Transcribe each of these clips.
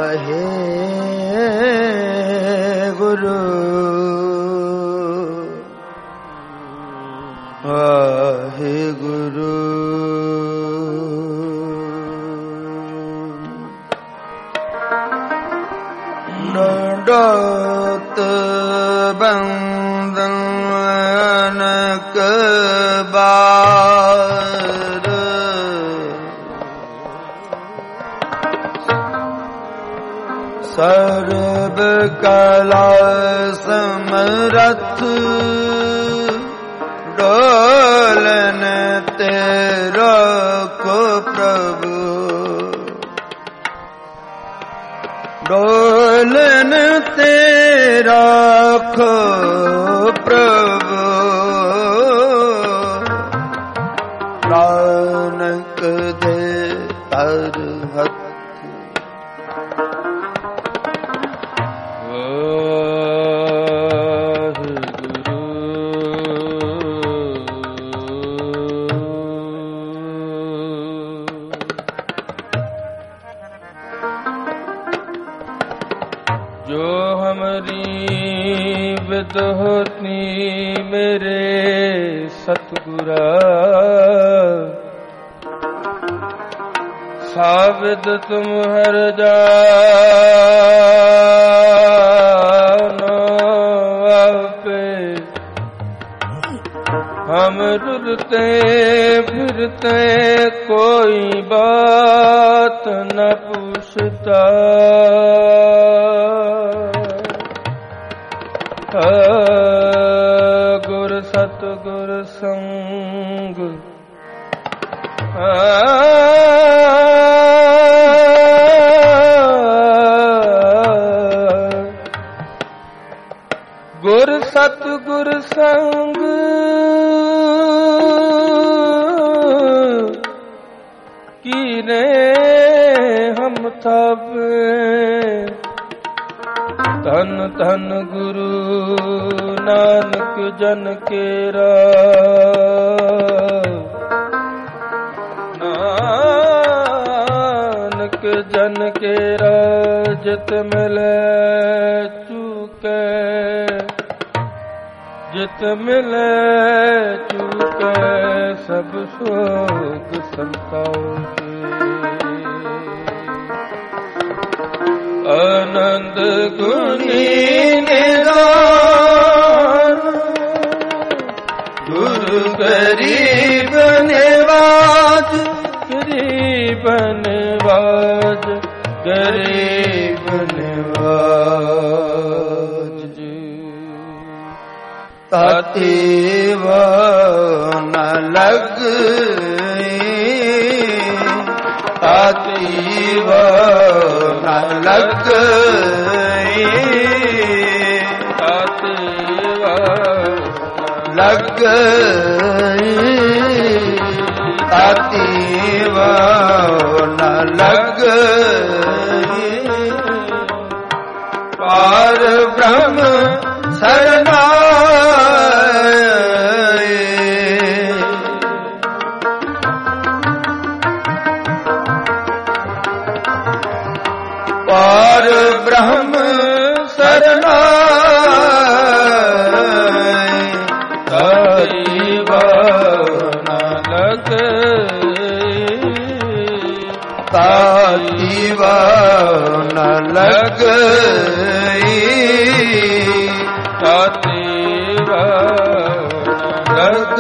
ਵਾਹਿਗੁਰੂ ਵਾਹਿਗੁਰੂ ਡੋਤ ਬੰਦਨ ਅਨਕ ਬਾਰ ਸਰਬ ਕਲਾ ਸਮਰਥ ਡੋਲਨ ਤੇ ਰੱਖੋ ਪ੍ਰਭੂ ਡੋਲਨ ਤੇ ਰੱਖੋ ਪ੍ਰਭੂ ਨਾਨਕ ਦੇ ਤਰ ਹੱਥ ਹੋਤੀ ਮੇਰੇ ਸਤਿਗੁਰਾ ਸਾਬਿਦ ਤੁਮ ਹਰ ਜਾਨੋ ਆਪੇ ਹਮ ਰੁਦਤੇ ਫਿਰਤੇ ਕੋਈ ਬਾਤ ਨ ਪੁੱਛਤਾ ਗੁਰ ਸਤਿਗੁਰ ਸੰਗ ਗੁਰ ਸਤਿਗੁਰ ਸੰਗ ਕੀਨੇ ਹਮ ਥਾਪੇ ਧਨ ਧਨ ਗੁਰੂ ਨਾਨਕ ਜਨ ਕੇਰਾ ਨਾਨਕ ਜਨ ਕੇਰਾ ਜਿਤ ਮਿਲੈ ਚੁਕੈ ਜਿਤ ਮਿਲੈ ਚੁਕੈ ਸਭ ਸੋਗ ਸੰਤਾਪ ਆਨੰਦ ਗੁਣੀ ਨਿਦਾਨ ਗੁਰੂ ਗਰੀਬ ਨਿਵਾਜ ਗਰੀਬ ਨਿਵਾਜ ਗਰੀਬ ਨਿਵਾਜ ਤਾਤੀ ਨ ਲਗ ਤਾਤੀ ਨ ਲਗ ਲਗ ਤਾਤੀ ਨ ਲਗ ਪਾਰ ਬ੍ਰਹਮ ਸਰਨਾ ਪਾਰ ਬ੍ਰਹਮ ਸਰਨਾ ਤਾਈ ਨ ਲਗ ਤਾਈ ਨ ਲਗ ਤਾਤੀ ਨ ਲਗ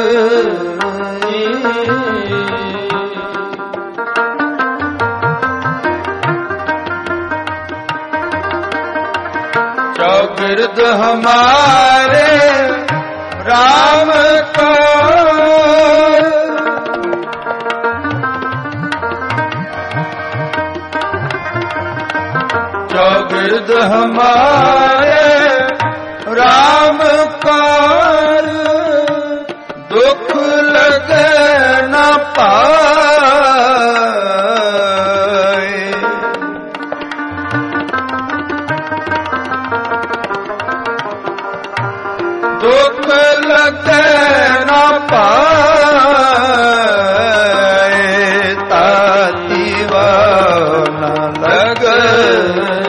चौगिर्द हमारे राम का चौगिर्द हमारे राम का दुख लगे न पाए दुख लगे न पाए ताती न लगे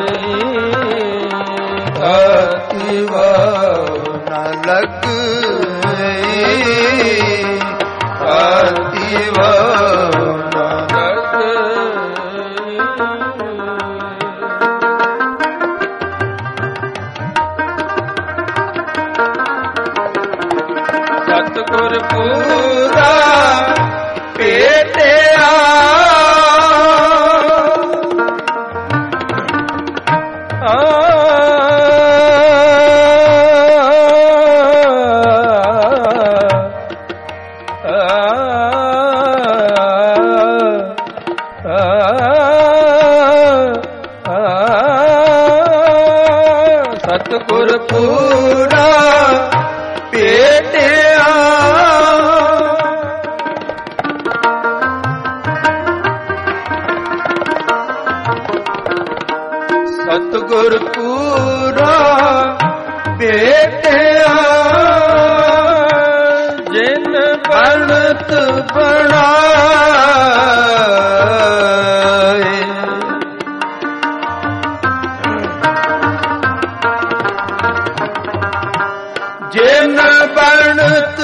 ਪੂਰਾ ਭੇਟਿਆ। ਸਤਿਗੁਰ ਪੂਰਾ ਭੇਟਿਆ। ਜਿਨ ਬਣਤ ਬਣਾਏ, ਜਿਨ ਬਣਤ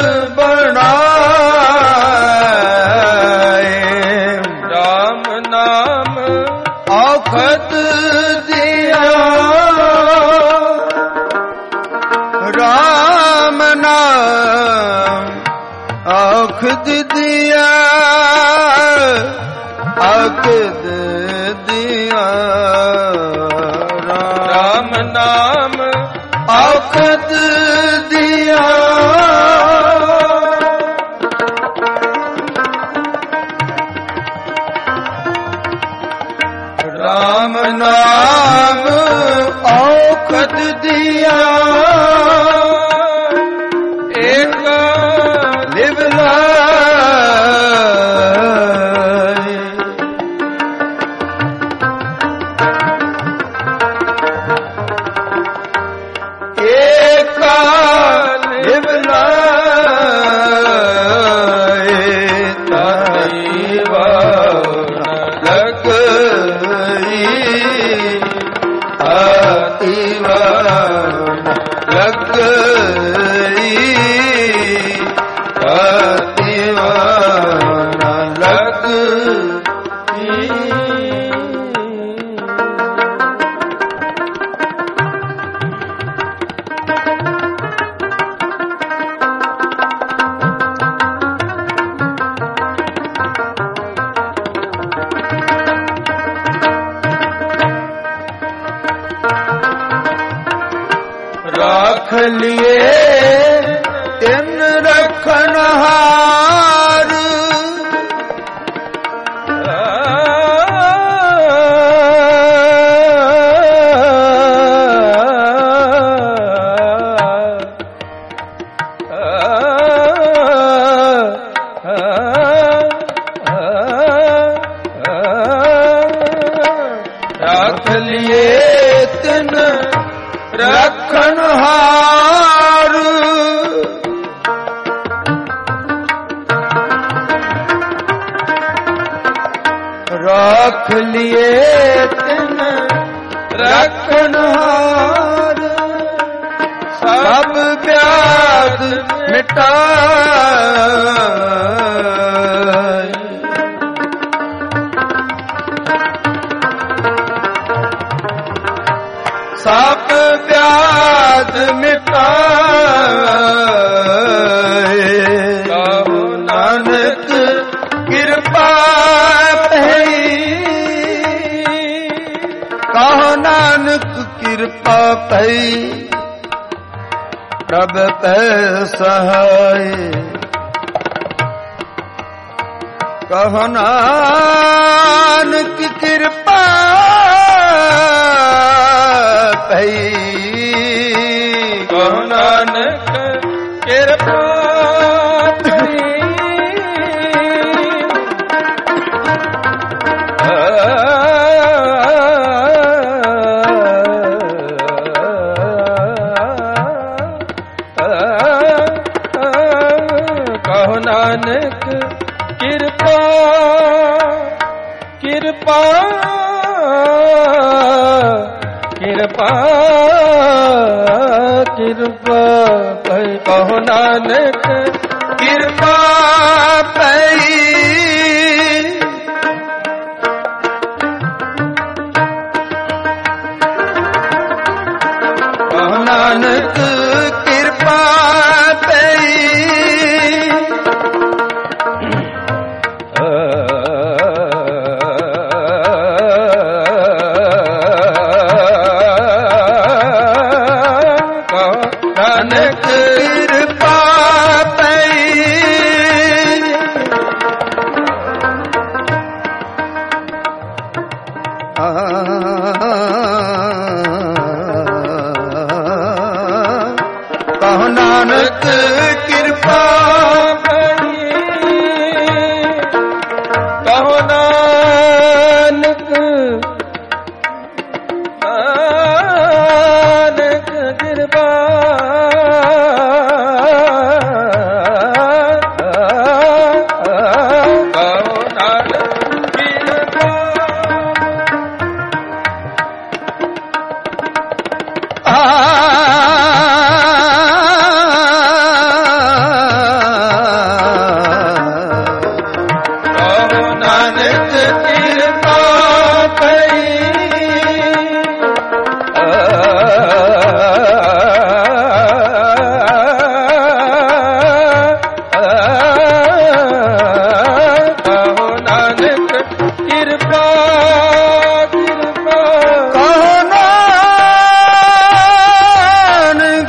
ਬਣਾਏ। ਰਾਮ ਨਾਮ ਔਖਦ ਦਿਆ, ਰਾਮ ਨਾਮ ਔਖਦ ਦਿਆ, ਔਖਦ ਦਿਆ। ਰਾਮ ਨਾਮ ਔਖਦ ਦਿਆ। ਰਾਮ ਨਾਮ ਔਖਦ ਦਿਆ। ਏਕ ਲਿਵ ਲਾਇ, ਏਕ ਲਿਵ ਲਾਇ। ਤਾਈ ਵਾਰ ਲਗਈ, ਤਾਈ ਵਾਰ ਲਗਈ, ਤਾਈ ਵਾਰ ਲਗਈ। ਰਾਖ ਲਿਏ ਤਿਨ ਰਖਨਹਾਰ, ਰਾਖ ਲਿਏ ਤਿਨ ਰਖਨਹਾਰ। ਰਾਖ ਲਿਏ ਤਿਨ ਰਖਨਹਾਰ। ਸਭ ਵਿਆਦ ਮਿਟਾਏ, ਸਭ ਵਿਆਦ ਮਿਟਾਏ। ਕਹੋ ਨਾਨਕ ਕਿਰਪਾ ਪਈ, ਕਹੋ ਨਾਨਕ ਕਿਰਪਾ ਪਈ। ਪ੍ਰਭ ਪੈ ਸਹਾਏ, ਕਹੋ ਨਾਨਕ ਕਿਰਪਾ ਪਈ। ਕਹੋ ਨਾਨਕ ਕਿਰਪਾ ਪਈ। ਕਹੋ ਨਾਨਕ ਕਿਰਪਾ, ਕਿਰਪਾ, ਕਿਰਪਾ, ਕਿਰਪਾ ਪਈ। ਕਹੋ ਨਾਨਕ ਕਿਰਪਾ ਪਈ। ਕਹੋ ਨਾਨਕ ਕਿਰਪਾ ਪਈ। ਨਾਨਕ ਕਿਰਪਾ ਪਈ। ਕਿਰਪਾ ਕਿਰਪਾ ਕਹੋ ਨਾਨਕ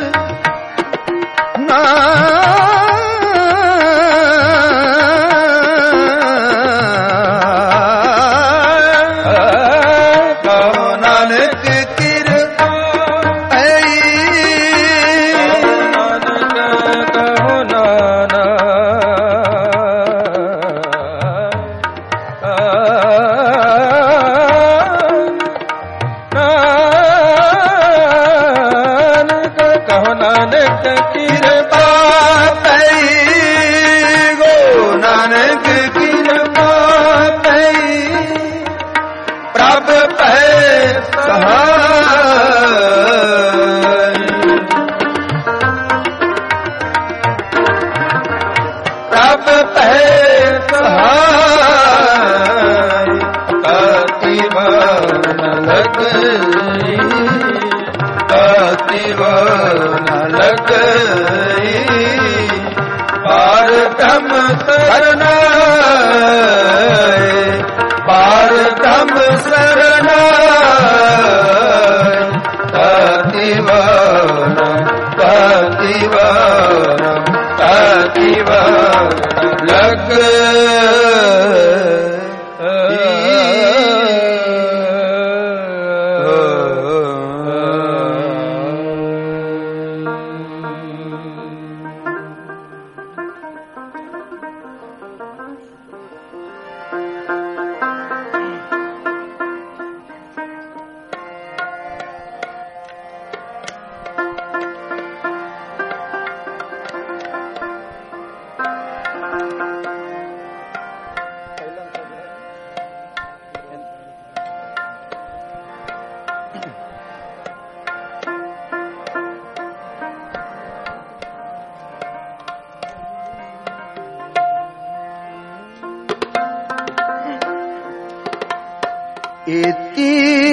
ਏਤੀ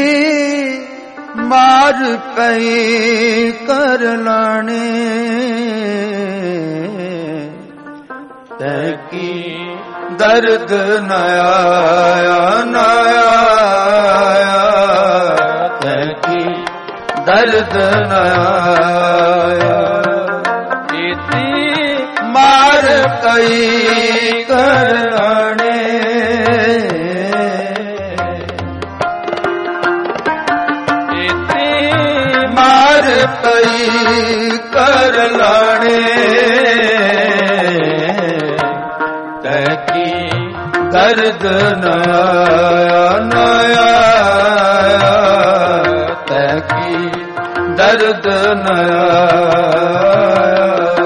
ਮਾਰ ਪਈ ਕਰ ਲਾਣੇ ਤੈ ਕੀ ਦਰਦ ਨ ਆਇਆ ਨ ਆਇਆ ਤੈ ਕੀ ਦਰਦ ਨ ਆਇਆ ਏਤੀ ਮਾਰ ਪਈ ਕਰ ਲਾਣੇ ਪਈ ਕਰ ਲਾਣੇ ਤੈ ਕੀ ਦਰਦ ਨ ਆਇਆ ਨ ਆਇਆ ਤੈ ਕੀ ਦਰਦ ਨ ਆਇਆ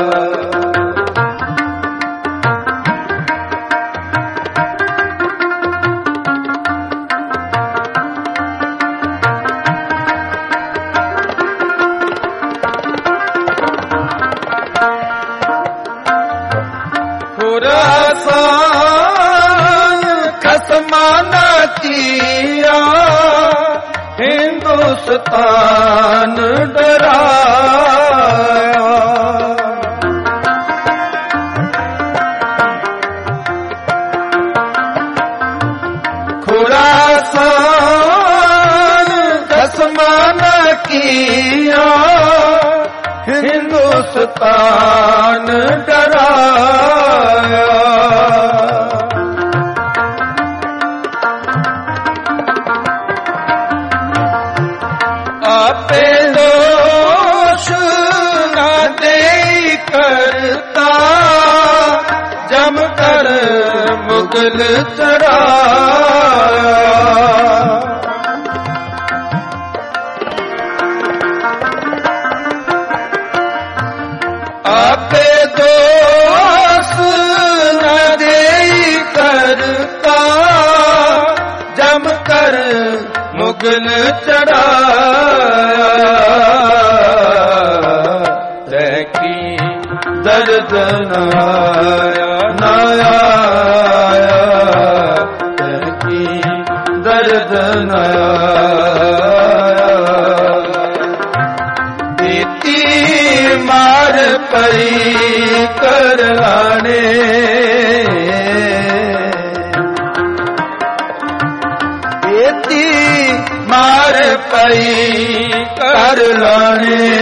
हिंदुस्तान डराया खुरासान खसमान किया हिंदुस्तान डराया आपे दोष न दे करता जम कर मुगल चढ़ाया आपे दोष न दे करता जम कर मुगल चढ़ाया तै की दर्द न आया न आया तै की दर्द न आया इती मार पई कर लाने ਮਾਰ ਪਈ ਕਰ ਲਾਣੇ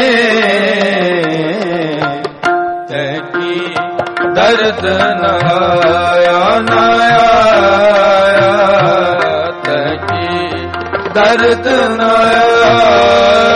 ਤੈ ਕੀ ਦਰਦ ਨਾ ਆਇਆ ਨਾ ਆਇਆ ਤੈ ਕੀ ਦਰਦ ਨਾ ਆਇਆ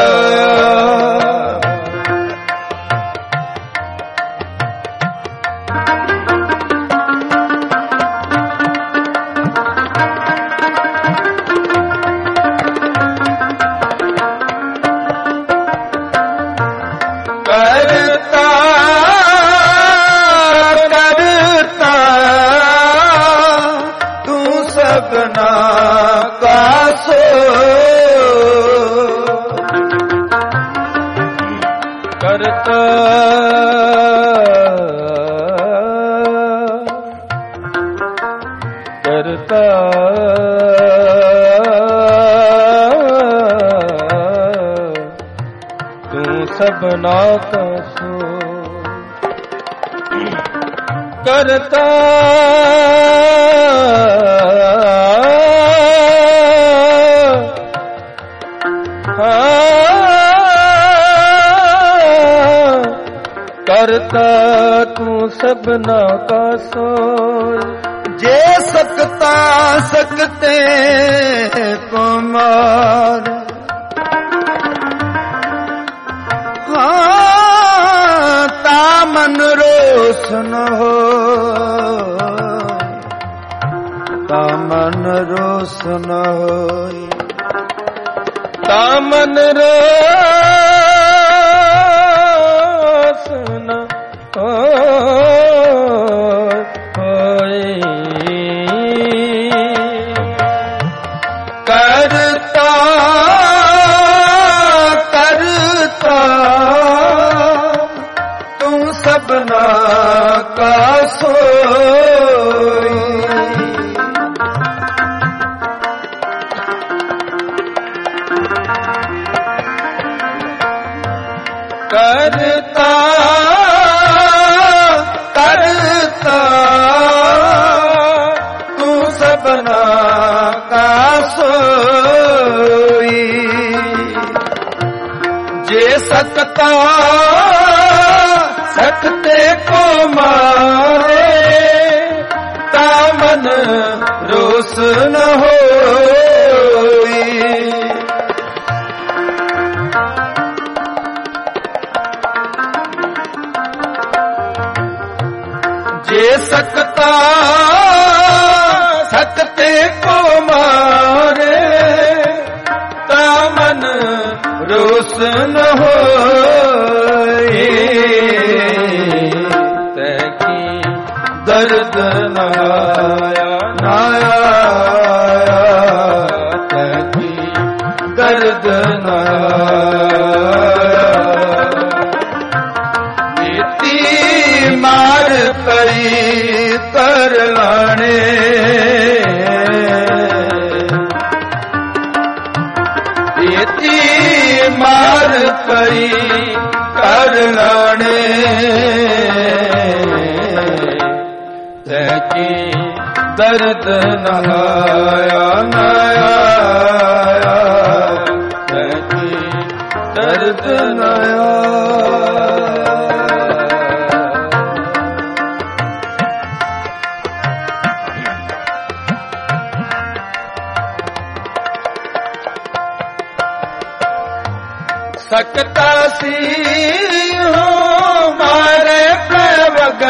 ਸਭਨਾ ਕਾ ਸੋ ਕਰਤਾ ਕਰਤਾ ਤੂੰ ਸਭਨਾ ਕਾ ਸੋ ਕਰਤਾ ਕਰਤਾ ਤੂੰ ਸਭਨਾ ਕਾ ਸੋਇ ਜੇ ਸਕਤਾ ਸਕਤੇ ਕੋ ਮਾਰ ਹਾਂ ਤਾ ਮਨ ਰੋਸ਼ਨ ਹੋ ਤਾ ਮਨ ਰੋਸ਼ਨ ਹੋਈ ਤਾ ਮਨ ਕਰਤਾ ਕਰਤਾ ਤੂੰ ਸਭਨਾ ਕਾ ਸੋਈ ਕਰਤਾ ਕਰਤਾ ਤੂੰ ਸਭਨਾ ਕਾ ਸੋਈ ਜੇ ਸਕਤਾ ਸਕਤੇ ਕੋ ਮਾਰੇ ਤਾ ਮਨ ਰੋਸ ਨ ਹੋਈ ਜੇ ਸਕਤਾ ਸਕਤੇ ਕੋ ਮਾਰੇ ਤਾ ਮਨ ਰੋਸ ਨ ਹੋਏ ਤੈ ਕੀ ਦਰਦ ਨਾ ਆਇਆ ਨਾ ਆਇਆ ਤੈ ਕੀ ਦਰਦ ਨਾ ਮਾਰ ਪਈ ਕਰ ਲਾਣੇ ਇਤੀ ਮਾਰ ਪਈ ਕਰ ਲਾਣੇ ਤੈ ਕੀ ਦਰਦ ਨਾ ਆਇਆ ਨਾ ਆਇਆ ਤੈ ਕੀ ਦਰਦ ਨਾ ਆਇਆ ਸਕਤਾ ਸੀ ਹੋ ਮਾਰੇ ਪ੍ਰਵਗ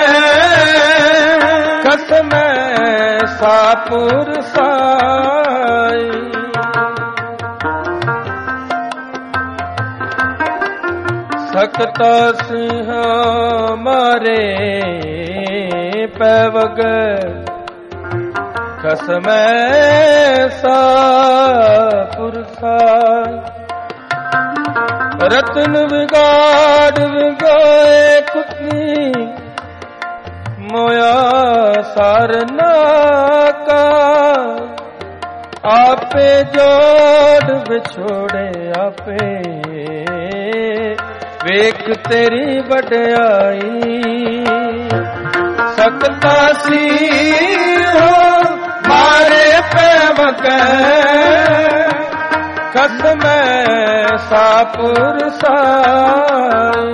ਕਸਮ ਸਾਪੁਰ ਸਾਈ ਸਕਤਾ ਸੀ ਹੋ ਮਾਰੇ ਪ੍ਰਵਗ ਕਸਮ ਸਾਪੁਰ ਸਾਈ ਰਤਨ ਵਿਗਾੜ ਵਿਗਾਏ ਕੁਤਨੀ ਮੋਇਆ ਸਰਨਾ ਕਾ ਆਪੇ ਜੋੜ ਵਿਛੋੜੇ ਆਪੇ ਵੇਖ ਤੇਰੀ ਵਡਿਆਈ ਸਕਤਾ ਸੀ ਹੋ ਮਾਰੇ ਪੈ ਵਗੈ ਸਾਪੁਰ ਸਾਈ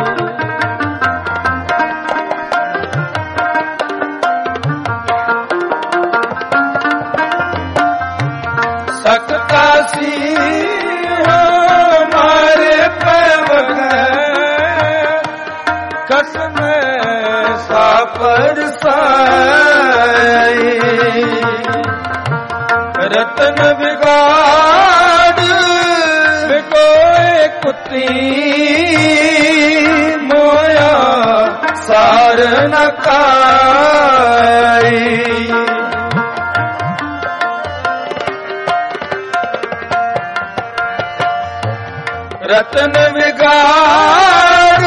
ਸਕਤਾ ਸੀ ਹਮਾਰੇ ਪਵਨ ਕਸਮ ਸਾਪੁਰ ਸਾਈ ਰਤਨ ਵਿਗਾੜ ਵਿਗੋਏ ਕੁੱਤੀ ਮੋਇਆ ਸਾਰ ਨ ਕਾਈ ਰਤਨ ਵਿਗਾੜ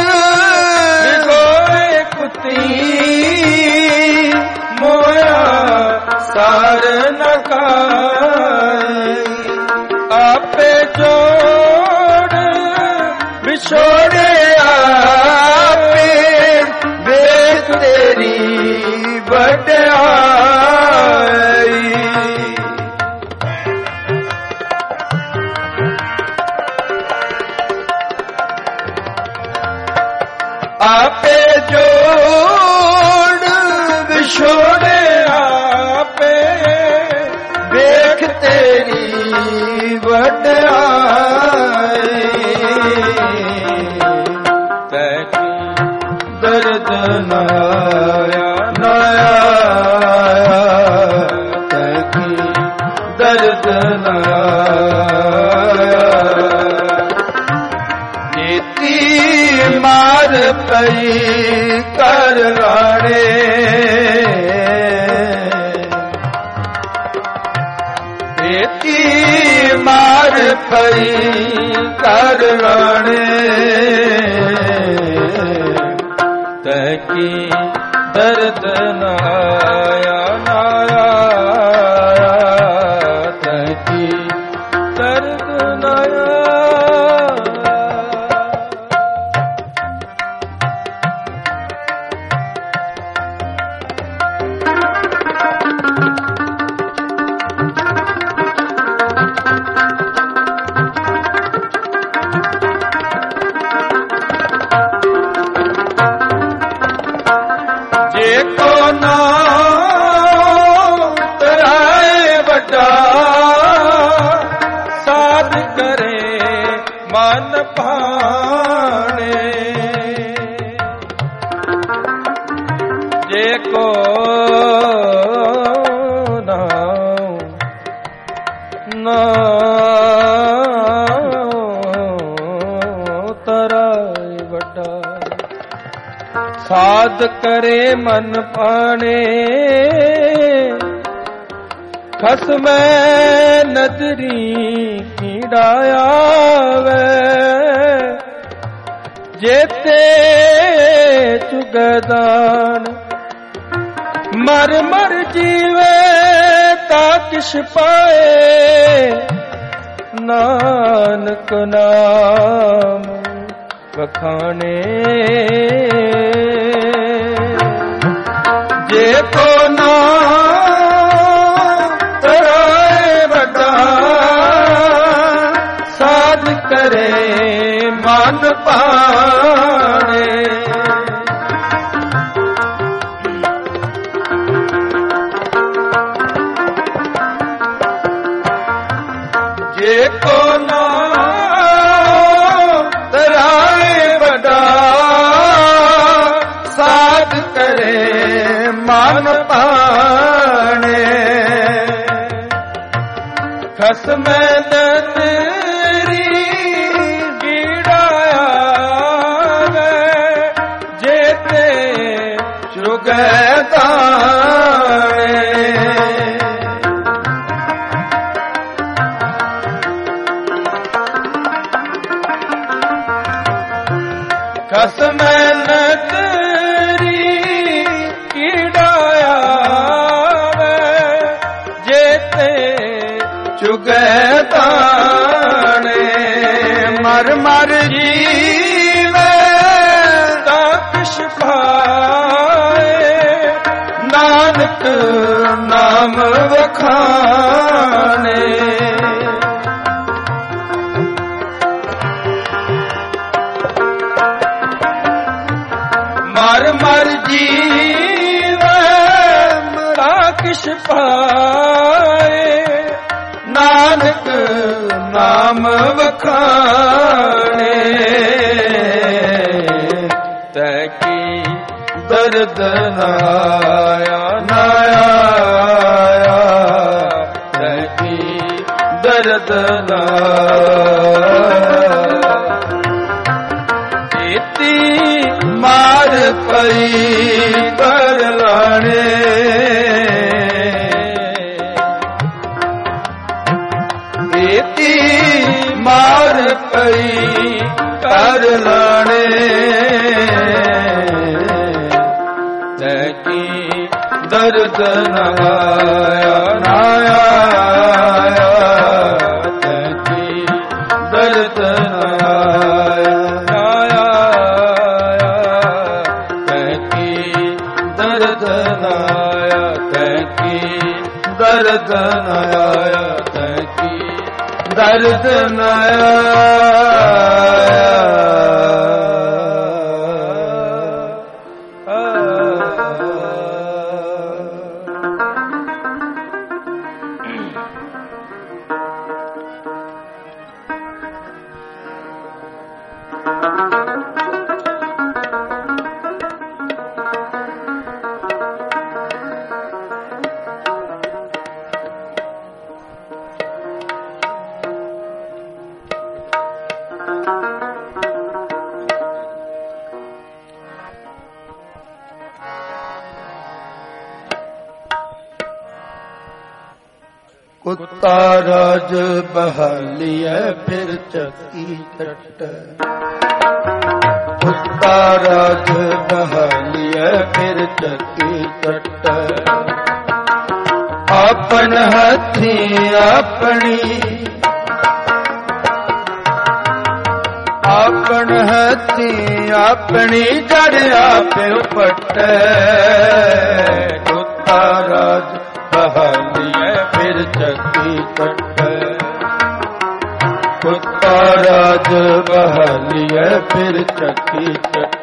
ਵਿਗੋਏ ਕੁੱਤੀ ਮੋਇਆ ਸਾਰ ਨ ਕਾਈ ਆਪੇ ਜੋੜ ਵਿਛੋੜੇ ਆਪੇ ਵੇਖ ਤੇਰੀ ਵਡਿਆਈ ਆਪੇ ਜੋੜ ਵਿਛੋੜੇ ਆਪੇ ਵੇਖ ਤੇਰੀ ਵਡਿਆਈ ਤੈ ਕੀ ਦਰਦ ਨਾ ਆਇਆ ਨਾ ਆਇਆ ਤੈ ਕੀ ਦਰਦ ਨਾ ਆਇਆ ਨੀਤੀ ਮਾਰ ਪਈ ਕਰ ਰਾਣੇ ਨੀਤੀ ਮਾਰ ਪਈ ਕਰ ਰਾਣੇ ਤੈ ਕੀ ਦਰਦ ਨਾ ਆਇਆ ਨਾ ਆਇਆ ਤੈ ਕੀ ਦਰਦ ਨਾ ਆਇਆ ਮਨ ਭਾਣੇ ਜੇ ਕੋ ਨਾਮ ਤਰਾਏ ਵੱਡਾ ਸਾਧ ਕਰੇ ਮਨ ਭਾਣੇ ਖਸਮੈ ਨਦਰੀ ਕੀੜਾ ਆਵੇ ਜੇਤੇ ਚੁਗਦਾਨ ਮਰ ਮਰ ਜੀਵੇ ਤਾ ਕਿਛ ਪਾਏ ਨਾਨਕ ਨਾਮ ਵਖਾਣੇ ਜੇ ਕੋ ਨਾਮ ਤਰਾਏ ਵੱਡਾ ਸਾਧ ਕਰੇ ਮਨ ਭਾਣੇ ਜੇ ਕੋ ਨਾਮ ਤਰਾਏ ਵੱਡਾ ਸਾਧ ਕਰੇ ਮਨ ਭਾਣੇ ਖਸਮੈ ਨਦਰੀ ਕੀੜਾ ਆਵੇ ਜੇਤੇ ਚੁਗੈ ਤਾਣੇ ਖਸਮੈ ਨਦਰੀ ਕੀੜਾ ਆਵੇ ਜੇਤੇ ਚੁਗੈ ਤਾਣੇ ਮਰ ਮਰ ਜੀਵੇ ਤਾ ਕਿਛ ਪਾਏ ਨਾਨਕ ਨਾਮ ਵਖਾਣੇ ਪਾਏ, ਨਾਨਕ ਨਾਮ ਵਖਾਣੇ, ਤੈ ਕੀ ਦਰਦ ਨਾਇਆ ਨਾਇਆ, ਤੈ ਕੀ ਦਰਦ ਨਾਇਆ। ਇਤੀ ਮਾਰ ਪਈ ਕਰ ਲਾਣੇ, ਇਤੀ ਮਾਰ ਪਈ ਕਰ ਲਾਣੇ, ਤੈ ਕੀ ਦਰਦ ਨਾਇਆ ਨਾਇਆ, ਤੈ ਕੀ ਦਰਦ ਨਾਇਆ ਨਾਇਆ, ਤੈ ਕੀ ਦਰਦ ਨਾਇਆ, ਤੈ ਕੀ ਦਰਦ ਨਾਇਆ, ਤੈ ਕੀ ਦਰਦ ਨਾਇਆ। ਕੁੱਤਾ ਰਾਜ ਬਹਾਲੀਐ ਫਿਰ ਚੱਕੀ ਕੱਟ, ਕੁੱਤਾ ਰਾਜ ਬਹਾਲੀਐ ਫਿਰ ਚੱਕੀ ਕੱਟ, ਆਪਨ ਹੱਥੀ ਆਪਣੀ, ਆਪਨ ਹੱਥੀ ਆਪਣੀ ਜੜ ਆਪੇ ਪਟੈ, ਕੁੱਤਾ ਰਾਜ ਬਹਾਲੀਐ ਫਿਰ ਚੱਕੀ ਕੱਟ, ਕੁੱਤਾ ਰਾਜ ਬਹਾਲੀਐ ਫਿਰ ਚੱਕੀ ਕੱਟ।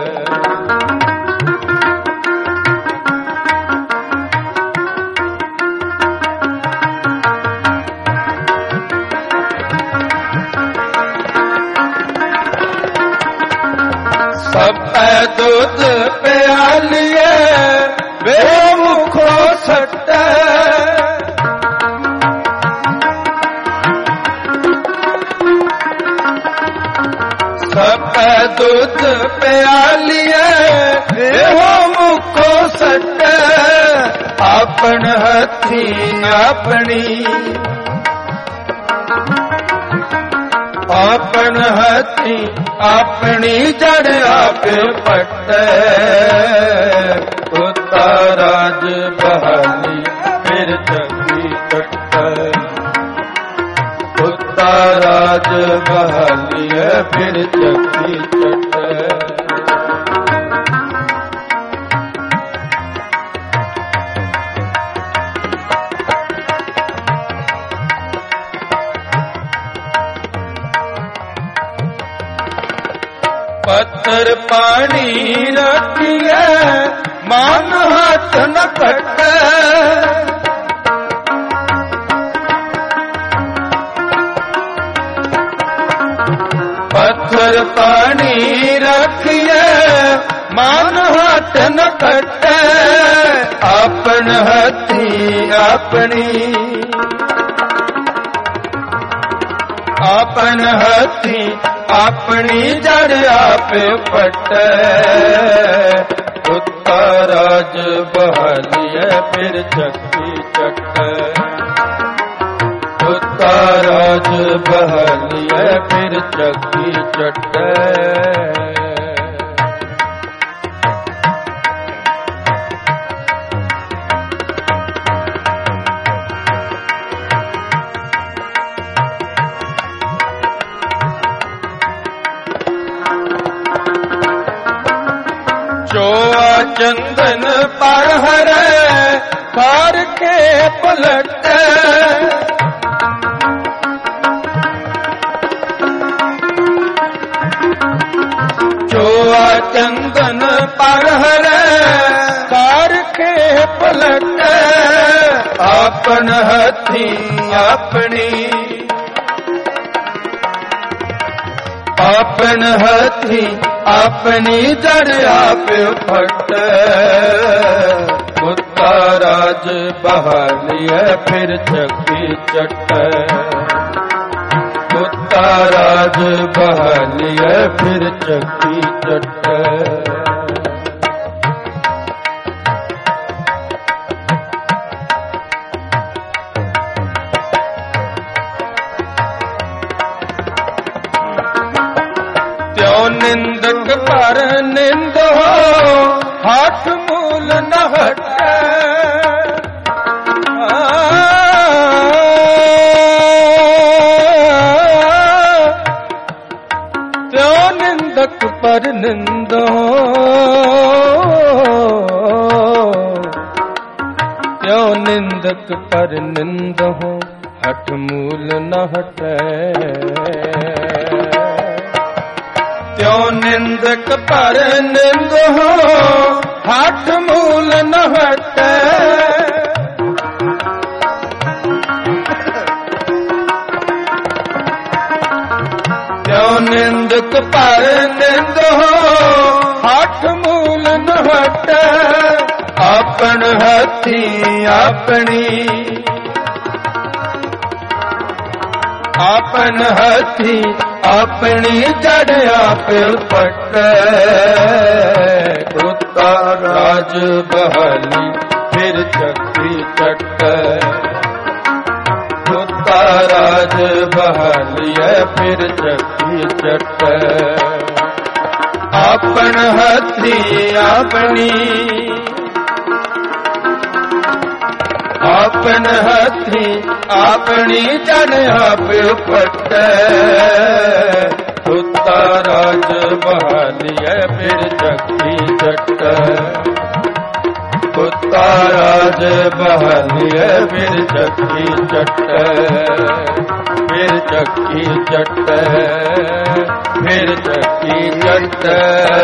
ਸਭੈ ਦੁੱਧ ਪਿਆਲੀਐ ਵੇ ਮੁਖੋ ਸੱਟੈ, ਸਭੈ ਦੁੱਧ ਪਿਆਲੀਐ ਇਹੋ ਮੁਖੋ ਸੱਟੈ, ਆਪਨ ਹੱਥੀ ਆਪਣੀ, ਆਪਨ ਹੱਥੀ ਆਪਣੀ ਜੜ ਆਪੇ ਪਟੈ, ਕੁੱਤਾ ਰਾਜ ਬਹਾਲੀ ਫਿਰ ਚੱਕੀ ਕੱਟ, ਕੁੱਤਾ ਰਾਜ ਬਹਾਲੀਐ ਫਿਰ ਚੱਕੀ ਕੱਟ। ਪੱਥਰ ਪਾਣੀ ਰੱਖੀਐ ਮਨ ਹੱਥ ਨ ਕੱਟੈ, ਪੱਥਰ ਪਾਣੀ ਰੱਖੀਐ ਮਨ ਹੱਥ ਨ ਕੱਟੈ, ਆਪਨ ਹੱਥੀ ਆਪਣੀ, ਆਪਨ ਹੱਥੀ ਆਪਣੀ ਜੜ ਆਪੇ ਪਟੈ, ਕੁੱਤਾ ਰਾਜ ਬਹਾਲੀਐ ਫਿਰ ਚੱਕੀ ਕੱਟ, ਕੁੱਤਾ ਰਾਜ ਬਹਾਲੀਐ ਫਿਰ ਚੱਕੀ ਚੱਟੈ। ਚੋਆ ਚੰਦਨ ਪਰ ਹਰੈ ਕਾਰ ਕੇ ਪਲਟੈ, ਚੋਆ ਚੰਦਨ ਪਰ ਹਰੈ ਕਾਰ ਕੇ ਪਲਟੈ, ਆਪਨ ਹੱਥੀ ਆਪਣੀ ਆਪਨ ਹੱਥੀ ਆਪਣੀ ਜੜ ਆਪ ਫਟੈ ਮੁੱਤਾ ਰਾਜ ਬਹਾਲੀਐ ਫਿਰ ਚੱਕੀ ਚੱਟੈ ਮੁੱਤਾ ਰਾਜ ਬਹਾਲੀਐ ਫਿਰ ਚੱਕੀ ਚੱਟੈ ਨਿੰਦਕ ਪਰ ਨਿੰਦ ਹੋ ਹੱਠ ਮੂਲ ਨ ਹਟੈ ਤਿਉ ਨਿੰਦਕ ਪਰ ਨਿੰਦ ਹੋ ਤਿਉ ਨਿੰਦਕ ਪਰ ਨਿੰਦ ਹੋ ਹੱਠ ਮੂਲ ਨ ਹਟੈ ਤਿਉ ਨਿੰਦਕ ਪਰ ਨਿੰਦ ਹੋ ਹੱਠ ਮੂਲ ਨ ਹਟੈ ਤਿਉ ਨਿੰਦਕ ਪਰ ਨਿੰਦ ਹੋ ਹੱਠ ਮੂਲ ਨ ਹਟੈ ਆਪਨ ਹੱਥੀ ਆਪਣੀ ਆਪਨ ਹੱਥੀ ਆਪਣੀ ਜੜ ਆਪ ਫਟੈ ਮੁੱਤਾ ਰਾਜ ਬਹਾਲੀ ਫਿਰ ਚੱਕੀ ਚੱਟੈ ਮੁੱਤਾ ਰਾਜ ਬਹਾਲੀਐ ਫਿਰ ਚੱਕੀ ਚੱਟੈ ਆਪਨ ਹੱਥੀ ਆਪਣੀ ਆਪਨ ਹੱਥੀ ਆਪਣੀ ਜੜ ਆਪ ਫਟੈ ਮੁੱਤਾ ਰਾਜ ਬਹਾਲੀਐ ਫਿਰ ਚੱਕੀ ਚੱਟੈ ਮੁੱਤਾ ਰਾਜ ਬਹਾਲੀਐ ਫਿਰ ਚੱਕੀ ਚੱਟੈ ਫਿਰ ਚੱਕੀ ਚੱਟੈ ਫਿਰ ਚੱਕੀ ਚੱਟੈ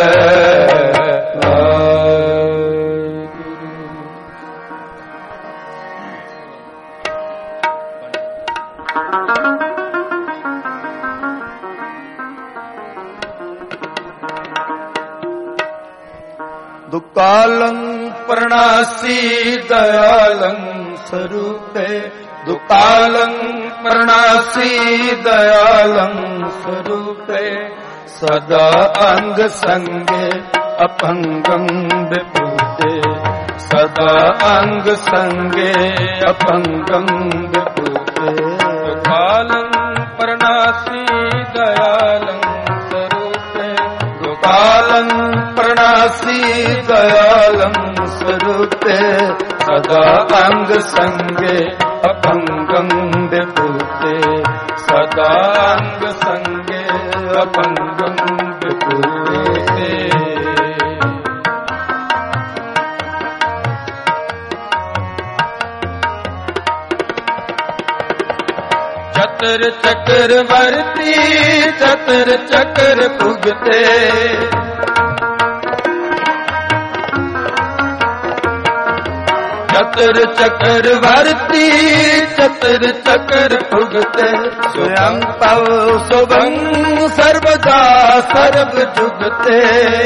ਦੁਕਾਲੰ ਪ੍ਰਣਾਸੀ ਦਇਆਲੰ ਸਰੂਪੇ ਦੁਕਾਲੰ ਪ੍ਰਣਾਸੀ ਦਇਆਲੰ ਸਰੂਪੇ ਸਦਾ ਅੰਗ ਸੰਗੇ ਅਪੰਗੰ ਵਿਭੂਤੇ ਸਦਾ ਅੰਗ ਸੰਗੇ ਅਪੰਗੰ ਵਿਭੂਤੇ ਦੁਕਾਲੰ ਪ੍ਰਣਾਸੀ ਦਇਆਲੰ ਸਰੂਪੇ ਦੁਕਾਲੰ ਪ੍ਰਣਾਸੀ ਦਇਆਲੰ ਸਰੂਪੇ ਸਦਾ ਅੰਗ ਸੰਗੇ ਅਪੰਗੰ ਵਿਭੂਤੇ ਸਦਾ ਅੰਗ ਸੰਗੇ ਅਪੰਗੰ ਵਿਭੂਤੇ ਚਤਰ ਚਕਰ ਵਰਤੀ ਚਤਰ ਚਕਰ ਭੁਗਤੇ ਚਤਰ ਚਕਰ ਵਰਤੀ ਚਤਰ ਚਕਰ ਭੁਗਤੇ ਸਵਯੰ ਪਵ ਸੁਭੰ ਸਰਬਦਾ ਸਰਬ ਜੁਗਤੇ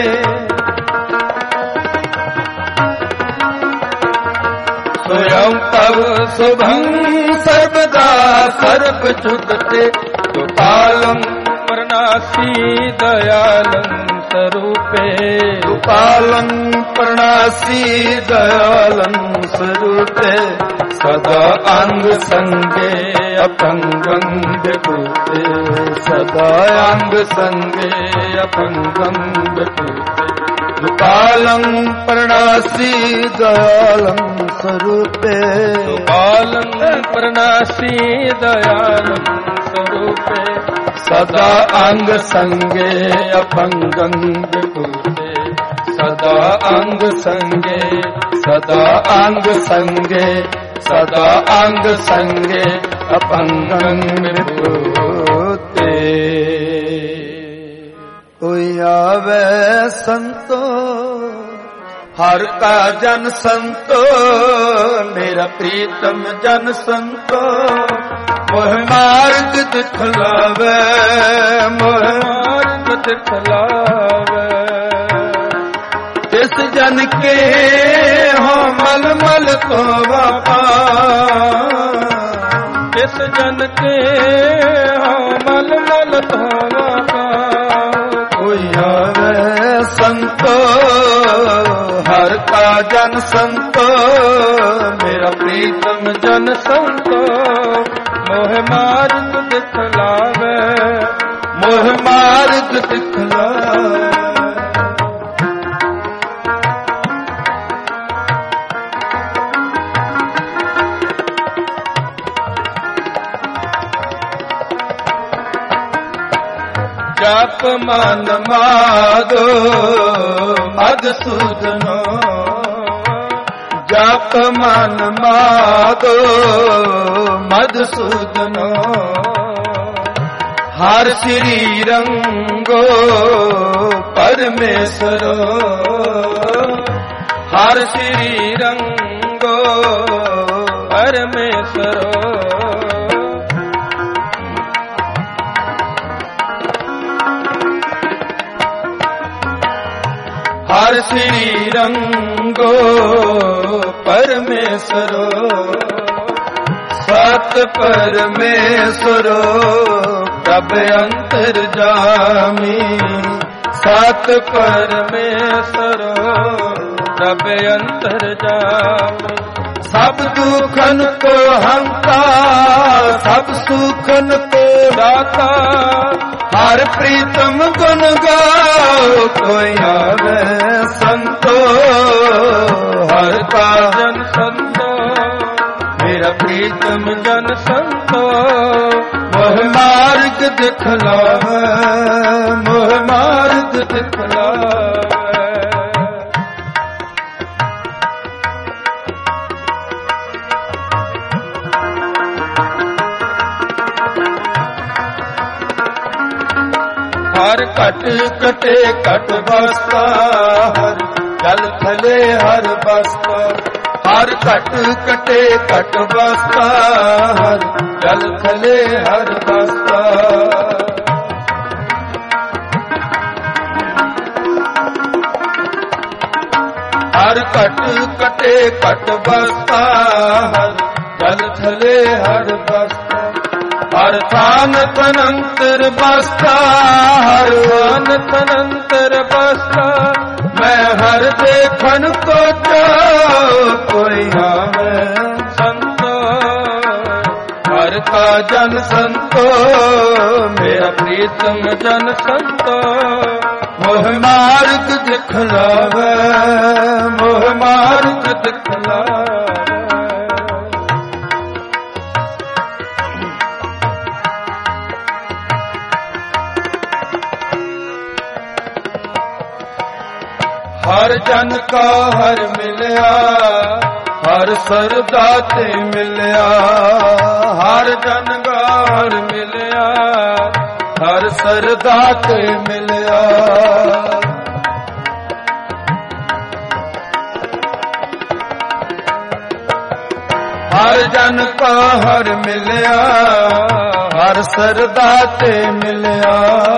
ਸਵਯੰ ਪਵ ਸੁਭੰ ਸਰਬਦਾ ਸਰਬ ਜੁਗਤੇ ਦੁਕਾਲੰ ਪ੍ਰਣਾਸੀ ਦਇਆਲੰ ਸਰੂਪੇ ਦੁਕਾਲੰ ਪ੍ਰਣਾਸੀ ਦਇਆਲੰ ਸਰੂਪੇ ਸਦਾ ਅੰਗ ਸੰਗੇ ਅਪੰਗੰ ਵਿਭੂਤੇ ਸਦਾ ਅੰਗ ਸੰਗੇ ਅਪੰਗੰ ਵਿਭੂਤੇ ਦੁਕਾਲੰ ਪ੍ਰਣਾਸੀ ਦਇਆਲੰ ਸਰੂਪੇ ਦੁਕਾਲੰ ਪ੍ਰਣਾਸੀ ਦਇਆਲੰ ਸਰੂਪੇ ਸਦਾ ਅੰਗ ਸੰਗੇ ਅਪੰਗੰ ਵਿਭੂਤੇ ਸਦਾ ਅੰਗ ਸੰਗੇ ਸਦਾ ਅੰਗ ਸੰਗੇ ਸਦਾ ਅੰਗ ਸੰਗੇ ਅਪੰਗੰ ਵਿਭੂਤੇ ਕੋਈ ਆਵੇ ਸੰਤੋ ਹਰ ਕਾ ਜਨ ਸੰਤੋ ਮੇਰਾ ਪ੍ਰੀਤਮ ਜਨ ਸੰਤੋ ਮੋਹ ਮਾਰਗ ਦਿਖਲਾਵੇ ਮੋਹ ਮਾਰਗ ਦਿਖਲਾਵੇ ਜਿਸ ਜਨ ਕੇ ਹੋ ਮਲ ਮਲ ਧੋਵਾ ਪਾ ਜਿਸ ਜਨ ਕੇ ਹੋ ਮਲ ਮਲ ਧੋਵਾ ਪਾ ਕੋਈ ਆਵੇ ਸੰਤੋ ਹਰ ਕਾ ਜਨ ਸੰਤੋ ਮੇਰਾ ਪ੍ਰੀਤਮ ਜਨ ਸੰਤੋ ਮੋਹ ਮਾਰਗ ਦਿਖਲਾਵੇ ਮੋਹ ਮਾਰਗ ਦਿਖਲਾਵੇ ਜਪ ਮਨ ਮਾਦੋ ਮਧਸੂਦਨੋ ਜਪ ਮਨ ਮਾਦੋ ਮਧਸੂਦਨੋ ਹਰ ਸ੍ਰੀ ਰੰਗੋ ਪਰਮੇਸ਼ਰੋ ਹਰ ਸ੍ਰੀ ਰੰਗੋ ਪਰਮੇਸ਼ਰੋ ਹਰ ਸ੍ਰੀ ਰੰਗੋ ਪਰਮੇਸ਼ਰੋ ਸਤ ਪਰਮੇਸ਼ਰੋ ਪ੍ਰਭ ਅੰਤਰ ਜਾਮੀ ਸਤ ਪਰਮੇਸ਼ਰੋ ਪ੍ਰਭ ਅੰਤਰ ਜਾਮੀ ਸਭ ਦੁਖਨ ਕੋ ਹੰਤਾ ਸਭ ਸੁਖਨ ਕੋ ਦਾਤਾ ਹਰ ਪ੍ਰੀਤਮ ਗੁਣ ਗਾਓ ਕੋਈ ਆਵੇ ਸੰਤੋ ਹਰ ਕਾ ਜਨ ਸੰਤੋ ਮੇਰਾ ਪ੍ਰੀਤਮ ਜਨ ਸੰਤੋ ਮੋਹ ਮਾਰਗ ਦਿਖਲਾਵੇ ਮੋਹ ਮਾਰਗ ਦਿਖਲਾਵੇ ਹਰ ਘਟ ਕਟੇ ਘਟ ਬਸਤਾ ਹਰ ਜਲ ਥਲੇ ਹਰ ਬਸਤਾ ਹਰ ਘਟ ਕਟੇ ਘਟ ਬਸਤਾ ਹਰ ਜਲ ਥਲੇ ਹਰ ਬਸਤਾ ਹਰ ਘਟ ਕਟੇ ਘਟ ਬਸਤਾ ਹਰ ਜਲ ਥਲੇ ਹਰ ਬਸਤਾ ਹਰ ਥਾਨ ਤਨੰਤਰ ਬਸਤਾ ਹਰ ਥਾਨ ਤਨੰਤਰ ਬਸਤਾ ਮੈਂ ਹਰ ਦੇਖਣ ਕੋ ਚਾਉ ਕੋਈ ਆਵੇ ਸੰਤੋ ਹਰ ਕਾ ਜਨ ਸੰਤੋ ਮੇਰਾ ਪ੍ਰੀਤਮ ਜਨ ਸੰਤੋ ਮੋਹ ਮਾਰਗ ਦਿਖਲਾਵੇ ਮੋਹ ਮਾਰਗ ਦਿਖਲਾਵੇ ਹਰ ਜਨ ਕਾ ਹਰ ਮਿਲਿਆ ਹਰ ਸਰਦਾ ਤੇ ਮਿਲਿਆ ਹਰ ਜਨ ਕਾ ਹਰ ਮਿਲਿਆ ਹਰ ਸਰਦਾ ਤੇ ਮਿਲਿਆ ਹਰ ਜਨ ਕਾ ਹਰ ਮਿਲਿਆ ਹਰ ਸਰਦਾ ਤੇ ਮਿਲਿਆ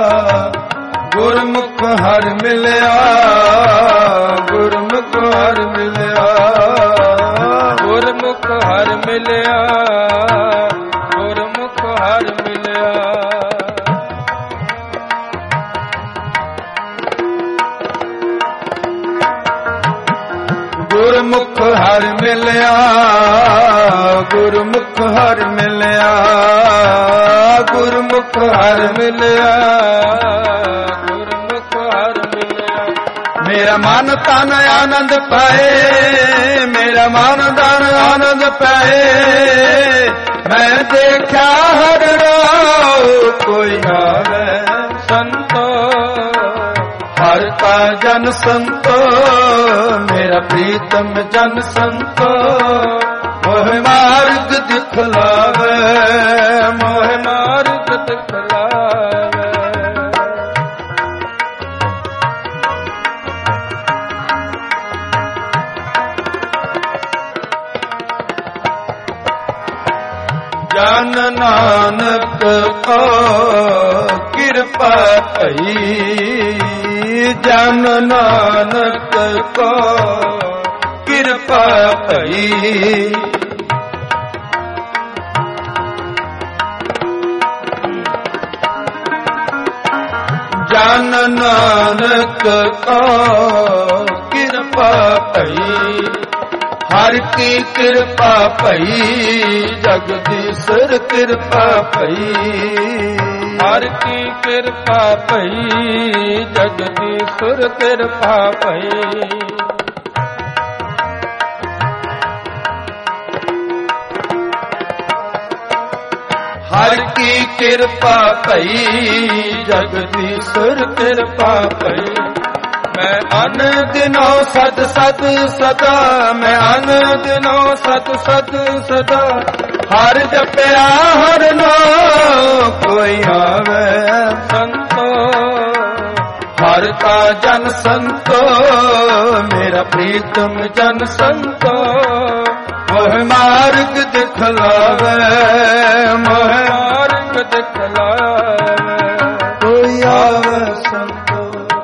ਗੁਰਮੁਖ ਹਰ ਮਿਲਿਆ ਗੁਰਮੁਖ ਹਰ ਮਿਲਿਆ ਗੁਰਮੁਖ ਹਰ ਮਿਲਿਆ ਗੁਰਮੁਖ ਹਰ ਮਿਲਿਆ ਗੁਰਮੁਖ ਹਰ ਮਿਲਿਆ ਗੁਰਮੁਖ ਹਰ ਮਿਲਿਆ ਗੁਰਮੁਖ ਹਰ ਮਿਲਿਆ ਗੁਰਮੁਖ ਹਰ ਮਿਲਿਆ ਮੇਰਾ ਮਨ ਤਨ ਆਨੰਦ ਪਾਏ ਮੇਰਾ ਮਨ ਤਨ ਆਨੰਦ ਪਾਏ ਮੈਂ ਦੇਖਿਆ ਹਰ ਰਾਉ ਕੋਈ ਆਵੇ ਸੰਤੋ ਹਰ ਕਾ ਜਨ ਸੰਤੋ ਮੇਰਾ ਪ੍ਰੀਤਮ ਜਨ ਸੰਤੋ ਮੋਹ ਮਾਰਗ ਦਿਖਲਾਵੇ ਮੋਹ ਮਾਰਗ ਦਿਖਲਾਵੇ ਜਨ ਨਾਨਕ ਕੋ ਕਿਰਪਾ ਭਈ, ਜਨ ਨਾਨਕ ਕੋ ਕਿਰਪਾ ਭਈ। ਜਨ ਨਾਨਕ ਕੋ ਕਿਰਪਾ ਭਈ, ਹਰ ਕੀ ਕਿਰਪਾ ਭਈ, ਜਗਦੀਸ਼ਰ ਕਿਰਪਾ ਭਈ। ਹਰ ਕੀ ਕਿਰਪਾ ਭਈ, ਜਗਦੀਸ਼ਰ ਕਿਰਪਾ ਭਈ। ਹਰ ਕੀ ਕਿਰਪਾ ਭਈ, ਜਗਦੀਸ਼ਰ ਕਿਰਪਾ ਭਈ। ਮੈਂ ਅਨ ਦਿਨੋ ਸਦ ਸਦ ਸਦਾ, ਮੈਂ ਅਨ ਦਿਨੋ ਸਦ ਸਦ ਸਦਾ, ਹਰ ਜਪਿਆ ਹਰ ਨਾਮ ਕੋਈ ਆਵੇ ਸੰਤੋ। ਹਰ ਕਾ ਜਨ ਸੰਤੋ, ਮੇਰਾ ਪ੍ਰੀਤਮ ਜਨ ਸੰਤੋ, ਮੋਹ ਮਾਰਗ ਦਿਖਲਾਵੇ, ਮੋਹ ਮਾਰਗ ਦਿਖਲਾਵੇ, ਕੋਈ ਆਵੇ ਸੰਤੋ।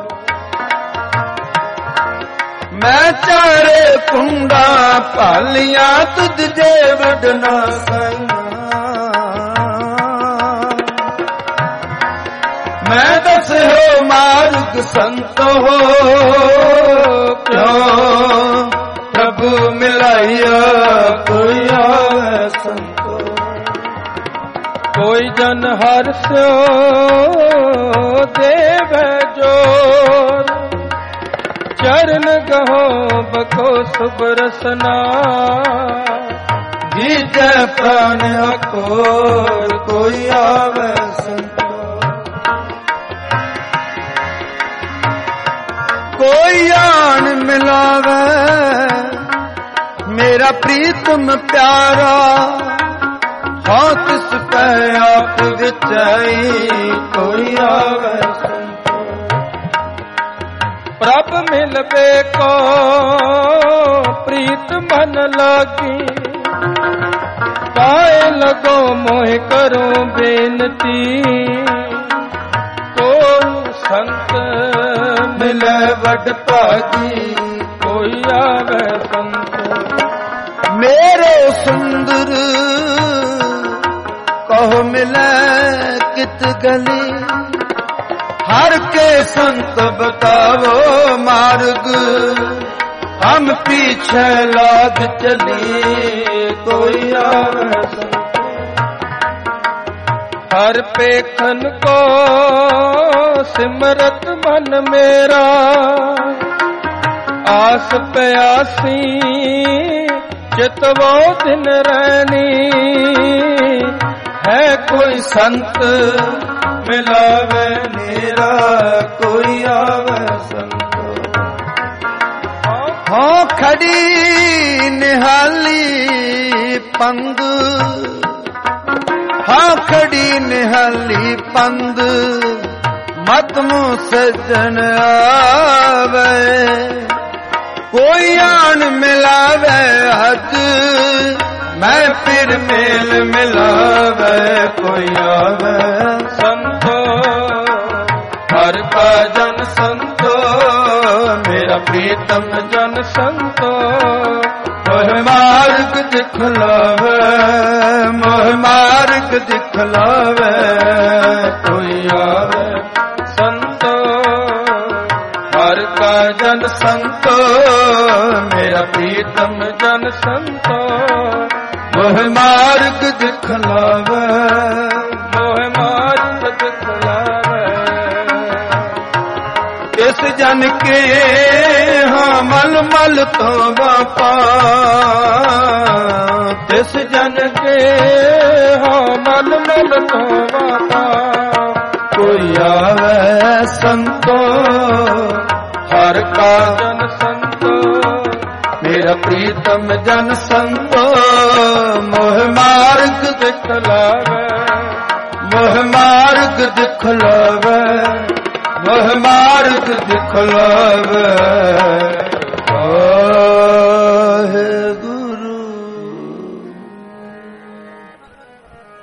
ਮੈਂ ਚਾਰੇ ਕੁੰਡਾ ਭਾਲੀਆਂ, ਤੁਧ ਜੇ ਵਡਨਾ ਸੈਨਾ। ਮੈਂ ਦੱਸਿਓ ਮਾਰਗ ਸੰਤੋ, ਕਿਉਂ ਪ੍ਰਭੂ ਮਿਲਾਇਆ ਕੋਈ ਆਵੇ ਸੰਤੋ। ਕੋਈ ਜਨ ਹਰਿ ਦੇਵੈ ਜੋਰ, ਚਰਨ ਗਹੋ ਬਖੋ ਸੁਭ ਰਸਨਾ। ਜੀਜੈ ਪ੍ਰਾਨ ਅਕੋਰ ਕੋਈ ਆਵੇ ਸੰਤੋ। ਕੋਈ ਆਣ ਮਿਲਾਵੇ ਮੇਰਾ ਪ੍ਰੀਤਮ ਪਿਆਰਾ, ਹਾਂ ਤਿਸ ਪੈ ਆਪ ਵਿਚਾਈ ਕੋਈ ਆਵੇ ਸੰਤੋ। ਪ੍ਰਭ ਮਿਲਵੇ ਕੋ ਪ੍ਰੀਤ ਮਨ ਲਾਗੀ, ਪਾਏ ਲਗੋ ਮੋਹਿ ਕਰੋ ਬੇਨਤੀ। ਕੋਈ ਸੰਤ ਮਿਲੇ ਵਡ ਭਾਗੀ, ਕੋਈ ਆਵੇ ਸੰਤੋ। ਮੇਰੇ ਸੁੰਦਰ ਕਹੋ ਮਿਲੇ ਕਿਤ ਗਲੀ, हर के संत बतावो मार्ग, हम पीछे लाग चली कोई आवे संत। हर पेखन को सिमरत मन मेरा, आस प्यासी चितवो दिन रहनी। है कोई संत मिलावे मेरा, कोई आवे संतो। हाँ खड़ी निहाली पंद, हाँ खड़ी निहाली पंद, मत मुँह सजन आवे। कोई आन मिलावे हद, मैं फिर मेल मिलावे कोई आवे संतो। हर का जन संतो, मेरा प्रीतम जन संतो। मोह मार्ग दिखलावे, मोह मार्ग दिखलावे कोई आवे संतो। हर का जन संतो, मेरा प्रीतम जन संतो। मोह मार्ग दिखलावे, मोह मार्ग दिखलावे। इस जन के हाँ मल मल तो बापा, इस जन के हाँ मल मल तो बापा। कोई आवे संतो, हर का जन संतो, मेरा प्रीतम जन संतो। मोह मार्ग दिखलावे, मोह मार्ग दिखलावे, मोह मार्ग दिखलावे। वाहे गुरु।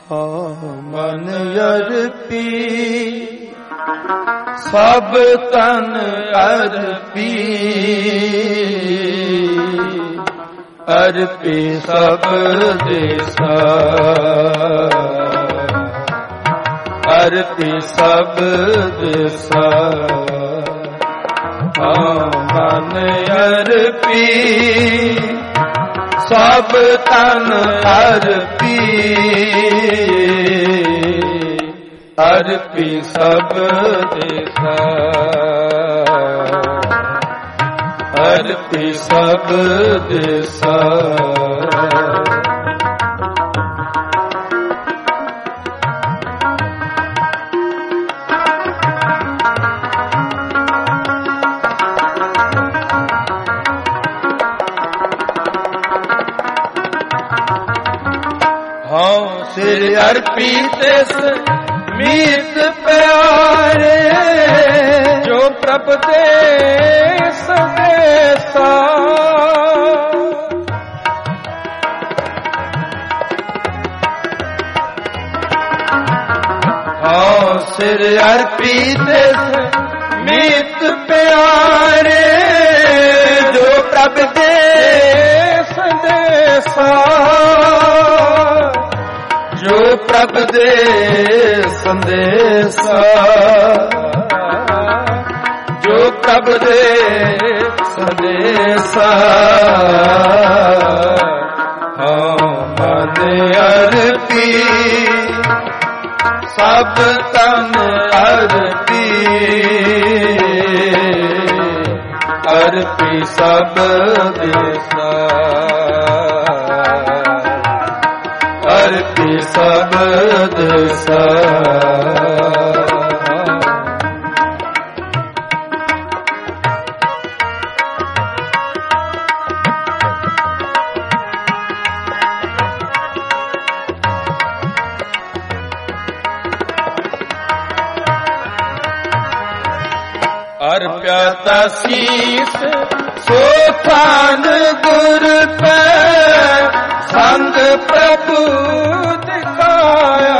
ਮਨ ਅਰਪੀ ਸਭ ਤਨ ਅਰਪੀ ਅਰਪੀ ਸਭ ਦੇਸਾ ਅਰਪੀ ਸਭ ਦੇਸਾ ਮਨ ਅਰਪੀ ਸਭ ਤਨ ਅਰਪੀ ਅਰਪੀ ਸਭ ਦੇਸਾ ਅਰਪੀ ਸਭ ਦੇਸਾ ਸਿਰ ਅਰਪੀ ਤਿਸ ਮੀਤ ਪਿਆਰੇ ਜੋ ਪ੍ਰਭ ਦੇ ਸੰਦੇਸਾ ਸਿਰ ਅਰਪੀ ਤਿਸ ਮੀਤ ਪਿਆਰੇ ਜੋ ਪ੍ਰਭ ਦੇ ਸੰਦੇਸਾ ਜੋ ਪ੍ਰਭ ਦੇ ਸੰਦੇਸਾ ਜੋ ਪ੍ਰਭ ਦੇ ਸੰਦੇਸਾ ਮਨ ਅਰਪੀ ਸਭ ਤਨ ਅਰਪੀ ਅਰਪੀ ਸਭ ਦੇਸਾ ਅਰਪੀ ਸਭ ਦੇਸਾ ਅਰਪਿਆ ਤਾ ਸੀਸ ਸੋ ਥਾਨ ਗੁਰ ਪੈ ਸੰਗ ਪ੍ਰਭੂ ਦਿਖਾਇਆ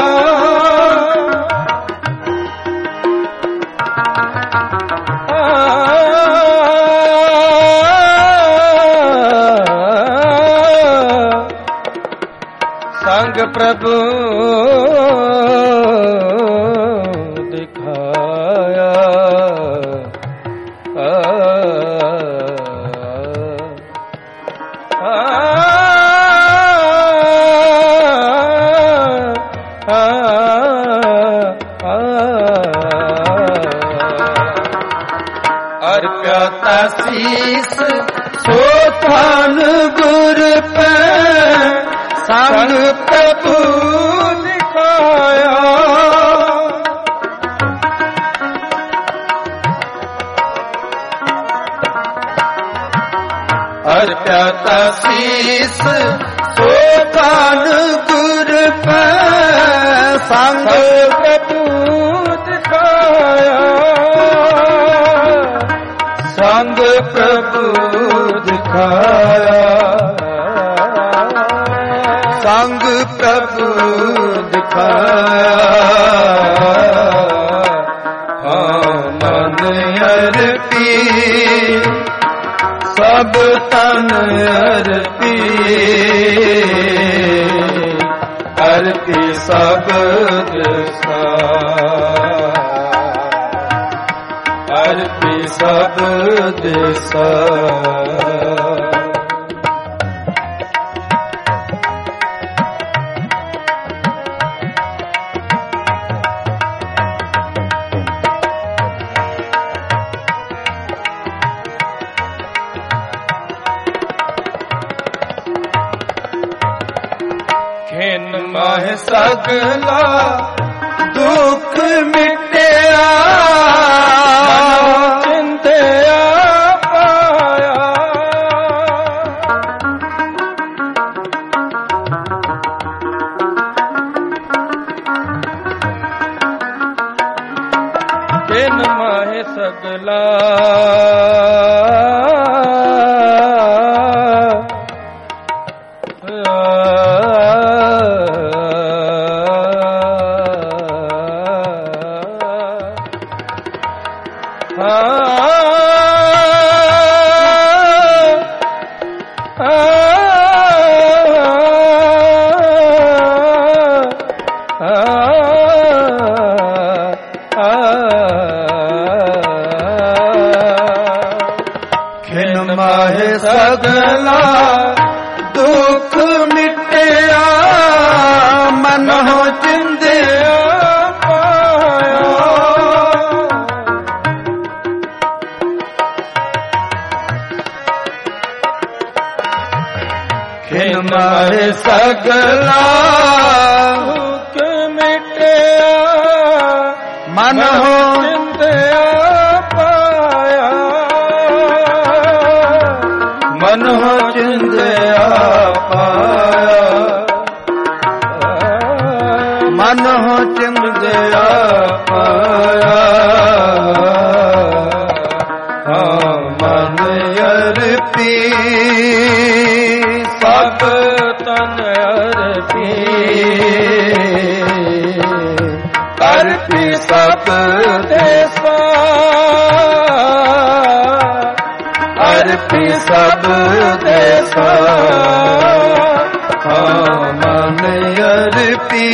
ਸੰਗ ਪ੍ਰਭੂ ਦਿਖਾਇਆ ਅਰਪਿਆ ਤਾ ਸੀਸ ਸੋ ਥਾਨ ਗੁਰ ਪੈ ਸੰਗ ਪ੍ਰਭੂ ਦਿਖਾਇਆ ਅਰਪਿਆ ਤਾ ਸੀਸ ਸੋ ਥਾਨ ਗੁਰ ਪੈ ਸੰਗ ਪ੍ਰਭੂ ਦਿਖਾਇਆ ਸੰਗ ਪ੍ਰਭੂ ਦਿਖਾਇਆ ਸੰਗ ਪ੍ਰਭੂ ਦਿਖਾਇਆ ਮਨ ਅਰਪੀ ਸਭ ਤਨ ਅਰਪੀ ਅਰਪੀ ਸਭ ਦੇਸਾ ਅਰਪੀ ਸਭ ਦੇਸਾ ਖਿਨ ਮਾਹ ਸਗਲਾ ਦੁੱਖ ਮਿਟਿਆ ਚਿੰਤਿਆ ਪਾਇਆ ਖਿਨ ਮਾਹ ਸਗਲਾ ਮਾਹੇ ਸਗਲਾ ਦੁਖ ਮਿਟਿਆ ਮਨ ਹੋ ਜਿੰਦਿਆ ਖਿਨ ਮਾਹੇ ਸਗਲਾ ਦੁਖ ਮਿਟਿਆ ਮਨ ਹੋ ਜਿੰਦਿਆ ਪਾਇਆ ਮਨ ਹੋ ਜਿੰਦਿਆ ਪਾਇਆ ਮਨ ਹੋ ਜਿੰਦਿਆ ਪਾਇਆ ਮਨ ਅਰਪੀ ਸਭ ਤਨ ਅਰਪੀ ਅਰਪੀ ਸਭ ਦੇਸਾ ਅਰਪੀ ਸਭ ਦੇਸਾ ਮਨ ਅਰਪੀ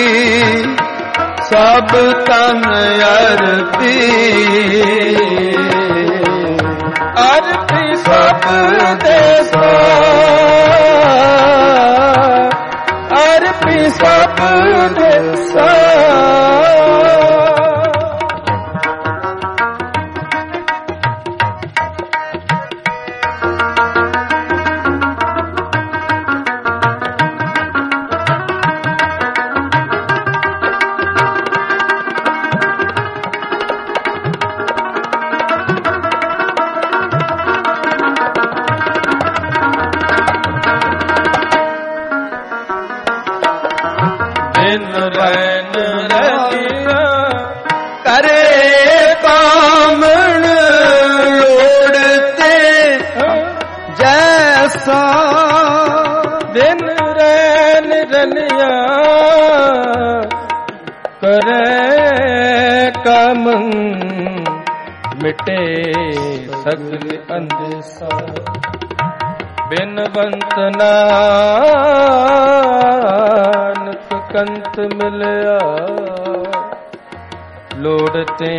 ਸਭ ਤਨ ਅਰਪੀ ਅਰਪੀ ਸਭ ਦੇਸਾ ਅਰਪੀ ਸਭ ਦੇਸਾ ਰੈਨ ਰਲਿਆ ਕਰੇ ਕਾਮਣ ਲੋੜ ਤੇ ਜੈਸਾ ਦਿਨ ਰੈਨ ਰਲਿਆ ਕਰੇ ਕਾਮਣ ਮਿਟੇ ਸਗਲ ਅੰਦਸਾ ਬਿਨਵੰਤ ਨਾਨਕ ਕੰਤ ਮਿਲਿਆ ਲੋੜਤੇ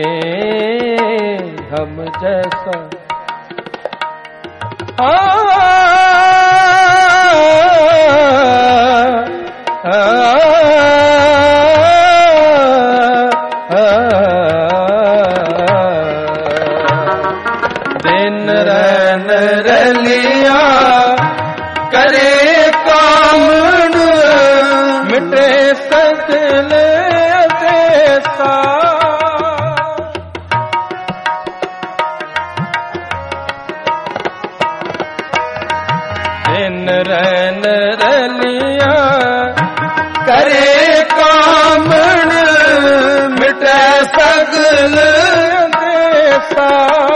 ਹਮ ਜੈਸਾ ਦਿਨ ਰੈਨ ਰਲਿਆ ਕਰੇ ਕਾਮਣ ਮਿਟੇ ਸਗਲ ਦੇਸਾ ਦਿਨ ਰੈਨ ਰਲਿਆ ਕਰੇ ਕਾਮਣ ਮਿਟੇ ਸਗਲ ਦੇਸਾ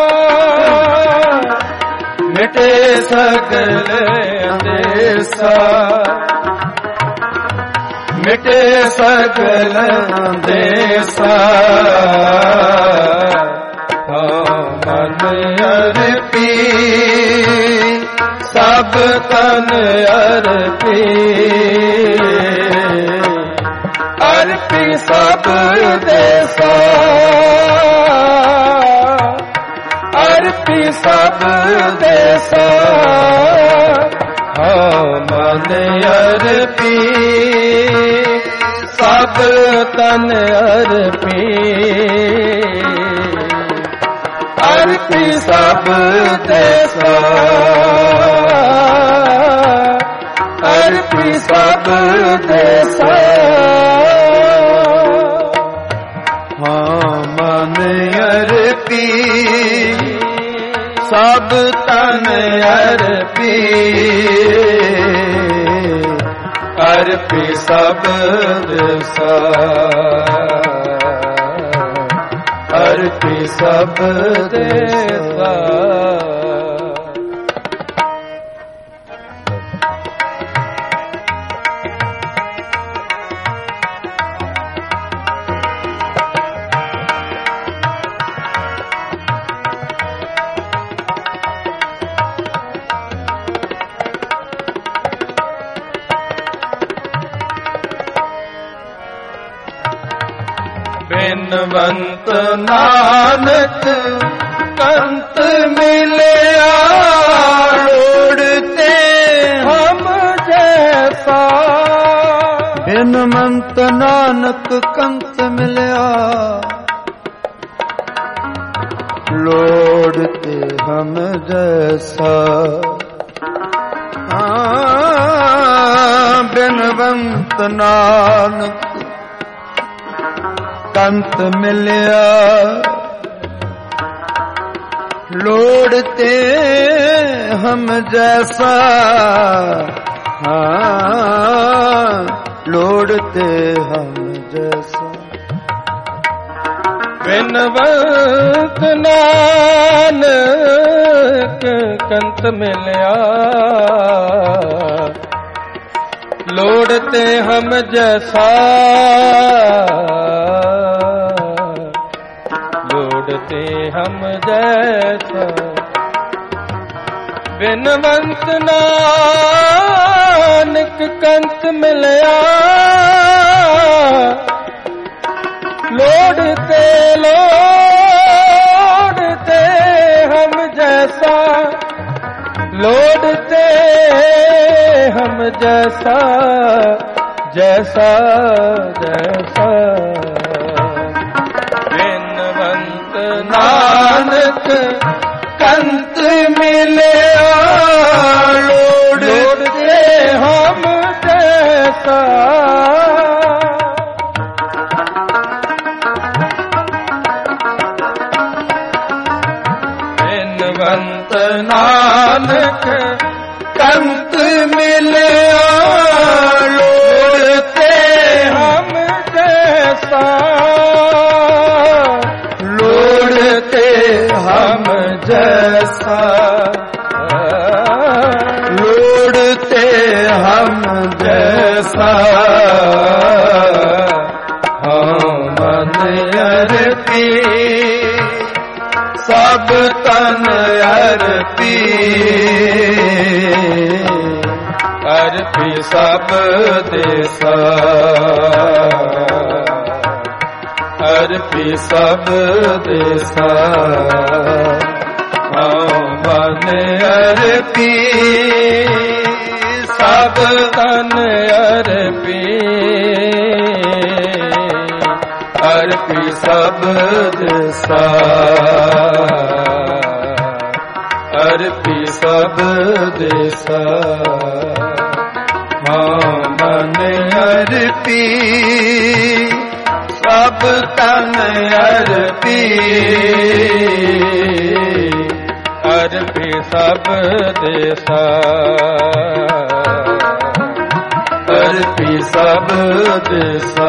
ਮਿਟੇ ਸਗਲ ਦੇਸਾ ਮਿਟੇ ਸਗਲ ਦੇਸਾ ਮਨ ਅਰਪੀ ਸਭ ਤਨ ਅਰਪੀ ਅਰਪੀ ਸਭ ਦੇਸਾ ਅਰਪੀ ਸਭ ਦੇਸਾ ਮਨ ਅਰਪੀ ਸਭ ਤਨ ਅਰਪੀ ਅਰਪੀ ਸਭ ਦੇਸਾ ਅਰਪੀ ਸਭ ਦੇਸਾ ਮਨ ਅਰਪੀ ਸਭ ਤਨ ਅਰਪੀ ਅਰਪੀ ਸਭ ਦੇਸਾ ਅਰਪੀ ਸਭ ਦੇਸਾ ਬਿਨਵੰਤ ਨਾਨਕ ਕੰਤ ਮਿਲਿਆ ਬਿਨਵੰਤ ਨਾਨਕ ਕੰਤ ਮਿਲਿਆ, ਲੋੜ ਤੇ ਹਮ ਜੈਸਾ। ਬਿਨਵੰਤ ਨਾਨਕ ਕੰਤ ਮਿਲਿਆ, ਲੋੜ ਤੇ ਹਮ ਜੈਸਾ। ਲੋੜ ਤੇ ਹਮ ਜੈਸਾ। ਬਿਨਵੰਤ ਨਾਨਕ ਕੰਤ ਮਿਲਿਆ, ਲੋੜ ਤੇ ਹਮ ਜੈਸਾ। ਲੋੜ ਤੇ ਹਮ ਜੈਸਾ। ਬਿਨਵੰਤ ਨਾਨਕ ਕੰਤ ਮਿਲਿਆ, ਲੋੜ ਤੇ ਹਮ ਜੈਸਾ। ਲੋੜ ਤੇ ਹਮ ਜੈਸਾ, ਜੈਸਾ ਜੈਸਾ। ਬਿਨਵੰਤ ਨਾਨਕ ਕੰਤ ਮਿਲਿਆ, ਲੋੜ ਤੇ ਹਮ ਜੈਸਾ। ਬਿਨਵੰਤ ਨਾਨਕ ਕੰਤ ਮਿਲਿਆ, ਲੋੜ ਤੇ ਹਮ ਜੈਸਾ। ਲੋੜ ਤੇ ਹਮ ਜੈਸਾ। ਲੋੜ ਤੇ ਹਮ ਜੈਸਾ। ਮਨ ਅਰਪੀ ਸਭ ਤਨ ਅਰਪੀ। ਅਰਪੀ ਸਭ ਦੇਸਾ। ਅਰਪੀ ਸਭ ਦੇਸਾ। ਮਨ ਅਰਪੀ ਸਭ ਤਨ ਅਰਪੀ। ਅਰਪੀ ਸਭ ਦੇਸਾ। ਅਰਪੀ ਸਭ ਦੇਸਾ। ਮਨ ਅਰਪੀ ਸਭ ਤਨ ਅਰਪੀ। ਅਰਪੀ ਸਭ ਦੇਸਾ। ਅਰਪੀ ਸਭ ਦੇਸਾ।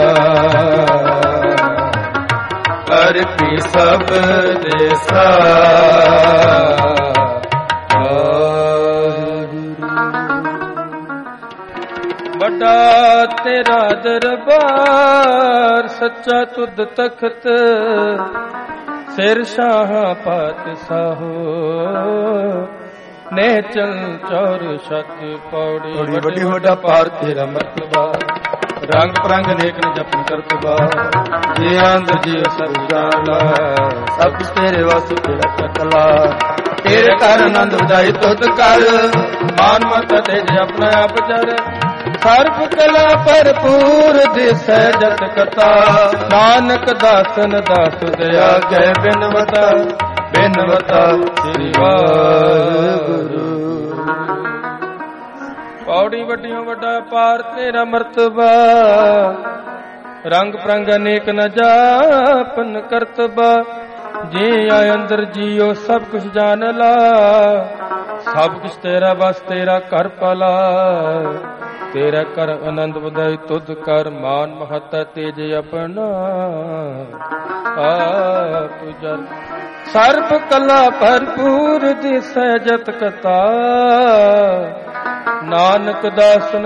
ਅਰਪੀ ਸਭ ਦੇਸਾ। ਵੱਡਾ ਤੇਰਾ ਦਰਬਾਰ, ਸੱਚਾ ਤੁਧ ਤਖਤ, ਸਿਰ ਸ਼ਾਹ ਪਾਤਸ਼ਾਹੋ। ਨੇ ਚਲ ਚੌਰ ਛਤ ਪੌੜੀ। ਵੱਡੀ ਵੱਡਾ ਪਾਰ ਤੇਰਾ ਮਰਤਬਾ, ਰੰਗ ਪ੍ਰੰਗ ਨੇਕ ਨ ਜਪਨ ਕਰਤਬਾ। ਜੀ ਅੰਦਰ ਜੀ ਸਭ ਜਾਣਾ, ਸਭ ਕੁਛ ਤੇਰੇ ਵਸ ਤੇਰਾ ਚਕਲਾ। ਤੇਰੇ ਘਰ ਆਨੰਦ ਵਧਾਈ ਤੁਧ ਕਰ, ਮਾਨ ਮਤ ਤੇ ਆਪਣਾ ਆਪ ਜਰ। ਸਰਬ ਕਲਾ ਭਰਪੂਰ ਦਿਸੈ ਜਤ ਕਥਾ, ਨਾਨਕ ਦਾਸਨ ਦਾਸ ਦਇਆ ਗੈ ਬਿਨਵਤਾ। ਬਿਨਵਤਾ ਸ੍ਰੀ ਵਾਹਿਗੁਰੂ। ਪੌੜੀ ਵੱਡੀਆਂ ਵੱਡਾ ਪਾਰ ਤੇਰਾ ਮਰਤਬਾ, ਰੰਗ ਪ੍ਰੰਗ ਅਨੇਕ ਨ ਜਾਪਨ ਕਰਤਬਾ। ਜੀ ਆਇ ਅੰਦਰ ਜੀਓ ਸਭ ਕੁਛ ਜਾਣ ਲਾ, ਸਭ ਕੁਛ ਤੇਰਾ ਬਸ ਤੇਰਾ ਕਰ ਪਲਾ। ਤੇਰਾ ਕਰ ਆਨੰਦ ਵਧਾਈ ਤੁਧ ਕਰ, ਮਾਨ ਮਹੱਤਾ ਤੇਜ ਆਪਣਾ ਆਪ ਜਰ। ਸਰਬ ਕਲਾ ਭਰਪੂਰ ਦਿਸੈ ਜਤ ਕਥਾ, ਨਾਨਕ ਦਾਸਨ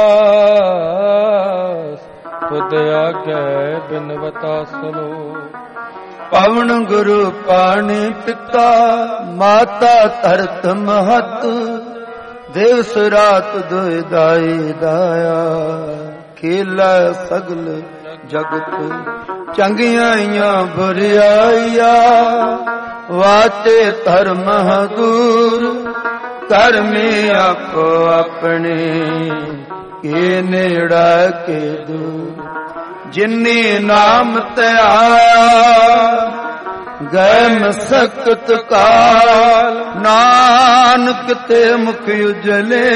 ਦਾਸ ਤੁਧ ਆਗੈ ਬਿਨਵਤਾ ਸਲੋ। ਪਵਨ ਗੁਰੂ ਪਾਣੀ ਪਿਤਾ, ਮਾਤਾ ਧਰਤ ਮਹਤ। ਦਿਵਸ ਰਾਤ ਦੁਇ ਦਾਈ ਦਾਇਆ, ਖੇਲਾ ਸਗਲ ਜਗਤ। ਚੰਗਿਆਈਆਂ ਬੁਰਿਆਈਆਂ, ਵਾਚੇ ਧਰਮ ਦੂਰ। ਕਰਮੀ ਆਪੋ ਆਪਣੇ, ਕੇ ਨੇੜਾ ਕੇ ਦੂਰ। ਜਿਨੀ ਨਾਮ ਤੇ ਆਇਆ ਗਏ ਮਸਕਤ ਕਾਲ, ਨਾਨਕ ਤੇ ਮੁਖ ਉਜਲੇ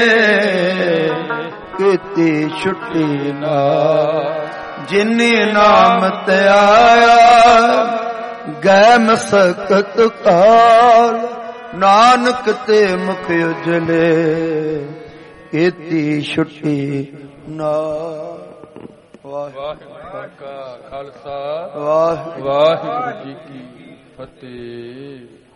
ਕੀਤੀ ਛੁੱਟੀ ਨਾਲ। ਜਿਨੀ ਨਾਮ ਤੇ ਆਇਆ ਗਏ ਮਸਕਤ ਕਾਲ, ਨਾਨਕ ਤੇ ਮੁਖ ਉਜਲੇ ਕੀਤੀ ਛੁੱਟੀ ਨਾਲ। ਵਾਹਿਗੁਰੂ ਜੀ ਕਾ ਖਾਲਸਾ ਵਾਹਿਗੁਰੂ ਵਾਹਿਗੁਰੂ ਜੀ ਕੀ ਫਤਿਹ।